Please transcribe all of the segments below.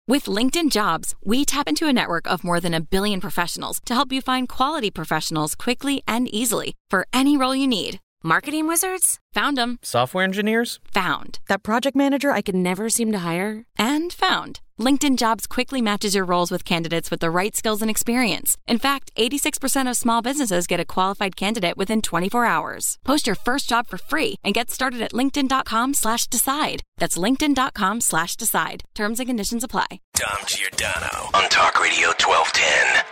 With LinkedIn Jobs, we tap into a network of more than 1 billion professionals to help you find quality professionals quickly and easily for any role you need. Marketing wizards? Found them. Software engineers? Found. That project manager I could never seem to hire? And found. LinkedIn Jobs quickly matches your roles with candidates with the right skills and experience. In fact, 86% of small businesses get a qualified candidate within 24 hours. Post your first job for free and get started at linkedin.com/decide. That's linkedin.com/decide. Terms and conditions apply. Dom Giordano on Talk Radio 1210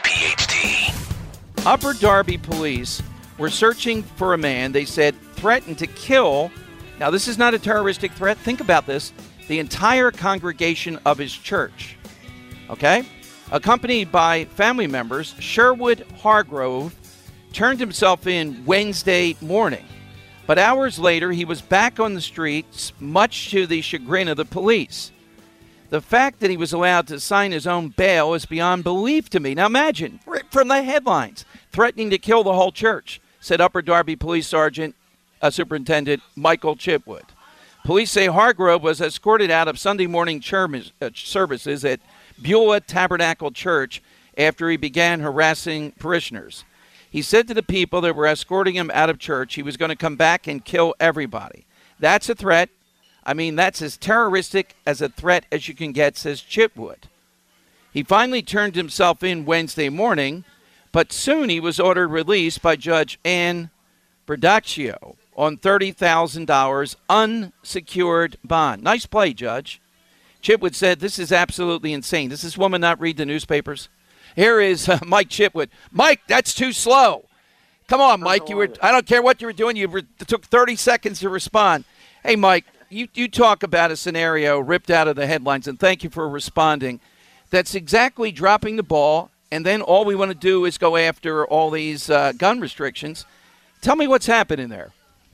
WPHT. Upper Darby police were searching for a man they said threatened to kill. Now, this is not a terroristic threat. Think about this. The entire congregation of his church. Okay? Accompanied by family members, Sherwood Hargrove turned himself in Wednesday morning. But hours later, he was back on the streets, much to the chagrin of the police. The fact that he was allowed to sign his own bail is beyond belief to me. Now imagine, right from the headlines, threatening to kill the whole church, said Upper Darby Police Sergeant Superintendent Michael Chipwood. Police say Hargrove was escorted out of Sunday morning services at Beulah Tabernacle Church after he began harassing parishioners. He said to the people that were escorting him out of church he was going to come back and kill everybody. That's a threat. I mean, that's as terroristic as a threat as you can get, says Chipwood. He finally turned himself in Wednesday morning, but soon he was ordered released by Judge Ann Berdacchio on $30,000 unsecured bond. Nice play, Judge. Chipwood said, this is absolutely insane. Does this woman not read the newspapers? Here is Mike Chipwood. Mike, that's too slow. Come on, Mike. I don't care what you were doing. It took 30 seconds to respond. Hey, Mike, you talk about a scenario ripped out of the headlines, and thank you for responding. That's exactly dropping the ball, and then all we want to do is go after all these gun restrictions. Tell me what's happening there.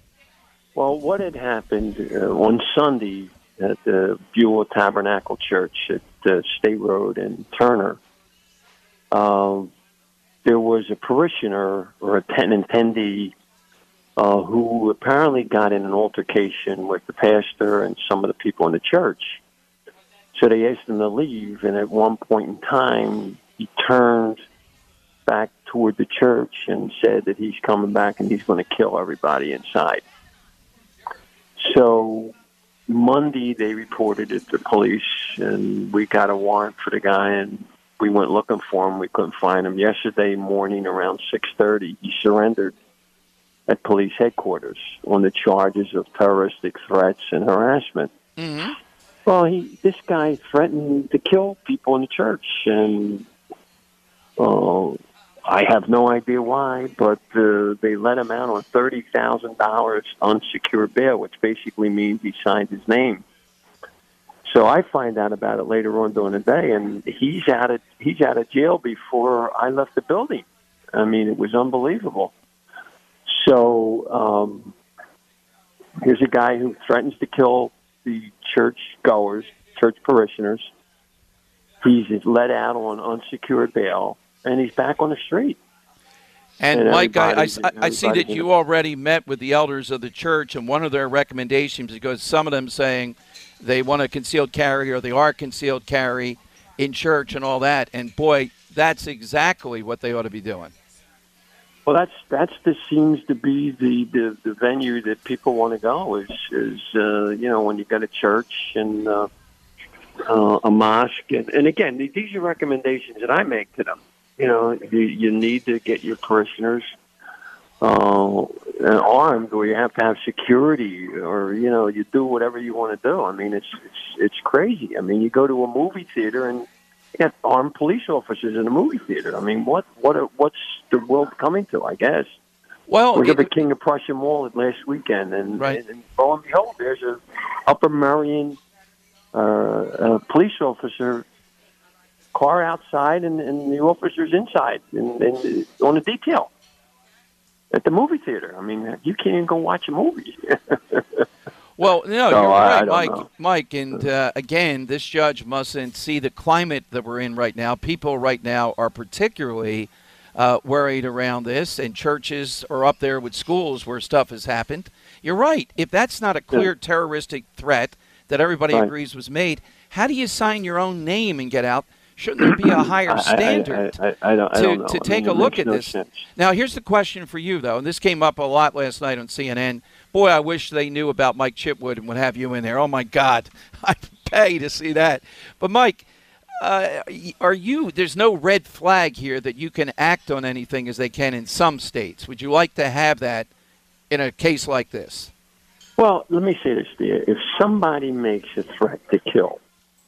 Well, what had happened on Sunday at the Beulah Tabernacle Church at State Road in Turner, there was a parishioner or an attendee who apparently got in an altercation with the pastor and some of the people in the church. So they asked him to leave, and at one point in time, he turned back toward the church and said that he's coming back and he's going to kill everybody inside. So Monday they reported it to police, and we got a warrant for the guy, and we went looking for him. We couldn't find him. Yesterday morning around 6:30, he surrendered at police headquarters on the charges of terroristic threats and harassment. Mm-hmm. Well, this guy threatened to kill people in the church, and I have no idea why, but they let him out on $30,000 unsecured bail, which basically means he signed his name. So I find out about it later on during the day, and he's out of jail before I left the building. I mean, it was unbelievable. So here's a guy who threatens to kill the church goers, church parishioners. He's let out on unsecured bail, and he's back on the street. And Mike, I see that you already met with the elders of the church, and one of their recommendations, because some of them saying they want a concealed carry or they are concealed carry in church and all that. And, boy, that's exactly what they ought to be doing. Well, this seems to be the venue that people want to go is when you got a church and a mosque. And again, these are recommendations that I make to them. You need to get your parishioners armed, or you have to have security, or you do whatever you want to do. I mean, it's crazy. I mean, you go to a movie theater and you got armed police officers in a movie theater. I mean, what's the world coming to? I guess. Well, we got the King of Prussia Mall last weekend, and, right. and lo and behold, there's a Upper Merion police officer car outside, and the officers inside and on a detail at the movie theater. I mean, you can't even go watch a movie. Well, no, you're right, Mike. And again, this judge mustn't see the climate that we're in right now. People right now are particularly worried around this, and churches are up there with schools where stuff has happened. You're right. If that's not a clear terroristic threat that everybody agrees was made, How do you sign your own name and get out? Shouldn't there be a higher standard to take a look at this? Sense. Now, here's the question for you, though, and this came up a lot last night on CNN. Boy, I wish they knew about Mike Chitwood and would have you in there. Oh, my God. I'd pay to see that. But, Mike, there's no red flag here that you can act on anything as they can in some states. Would you like to have that in a case like this? Well, let me say this to you. If somebody makes a threat to kill,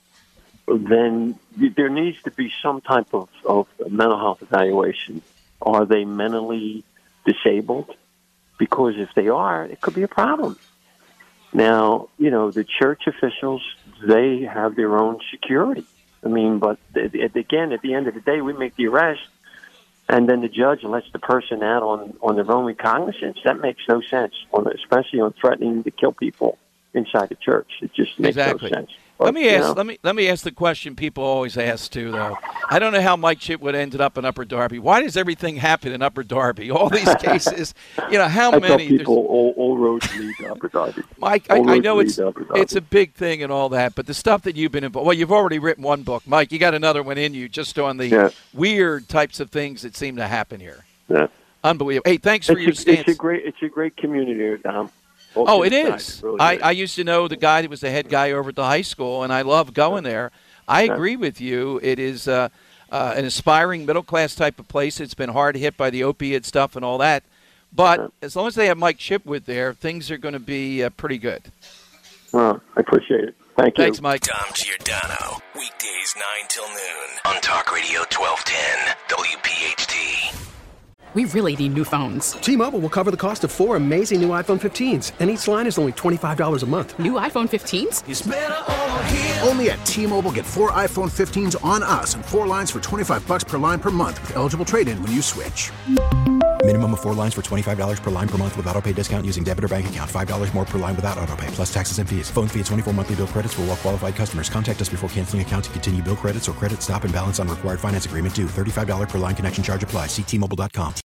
then there needs to be some type of mental health evaluation. Are they mentally disabled? Because if they are, it could be a problem. Now, the church officials, they have their own security. I mean, but again, at the end of the day, we make the arrest, and then the judge lets the person out on their own recognizance. That makes no sense, especially on threatening to kill people inside the church. It just makes no sense. Let me ask the question people always ask too, though. I don't know how Mike Chitwood ended up in Upper Darby. Why does everything happen in Upper Darby? All these cases, how many? I tell people all roads lead to Upper Darby. Mike, I know it's a big thing and all that, but the stuff that you've been involved. Well, you've already written one book, Mike. You got another one in you, just on the weird types of things that seem to happen here. Yeah, unbelievable. Hey, thanks for your stance. It's a great community, Dom. Oh, it is. Really I used to know the guy that was the head guy over at the high school, and I love going there. I agree with you. It is an aspiring middle-class type of place. It's been hard hit by the opiate stuff and all that. But as long as they have Mike Chitwood there, things are going to be pretty good. Well, I appreciate it. Thank you. Thanks, Mike. Dom Giordano, weekdays 9 till noon on Talk Radio 1210 WPHT. We really need new phones. T-Mobile will cover the cost of 4 amazing new iPhone 15s, and each line is only $25 a month. New iPhone 15s? It's better over here. Only at T-Mobile, get 4 iPhone 15s on us and 4 lines for $25 per line per month with eligible trade-in when you switch. Minimum of 4 lines for $25 per line per month with autopay discount using debit or bank account. $5 more per line without autopay, plus taxes and fees. Phone fee at 24 monthly bill credits for well-qualified customers. Contact us before canceling account to continue bill credits or credit stop and balance on required finance agreement due. $35 per line connection charge applies. See T-Mobile.com.